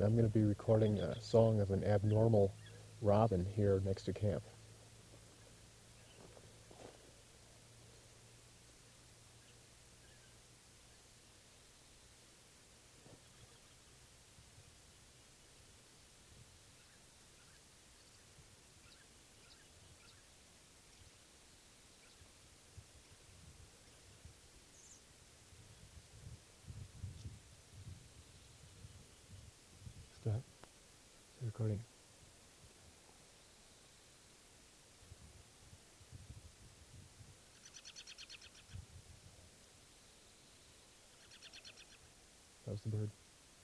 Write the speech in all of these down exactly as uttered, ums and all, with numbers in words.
and I'm going to be recording a song of an abnormal robin here next to camp. Stop. It's recording. That was the bird.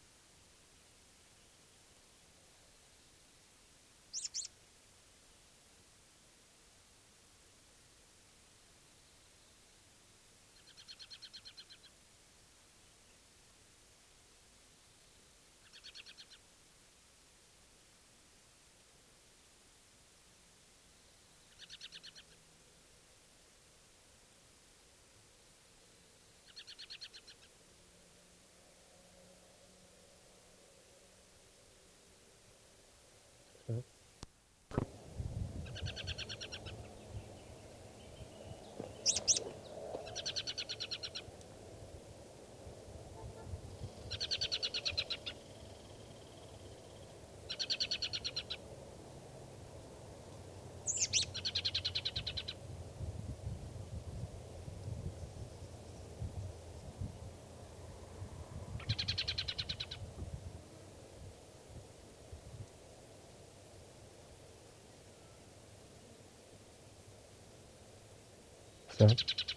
Stop. Stop.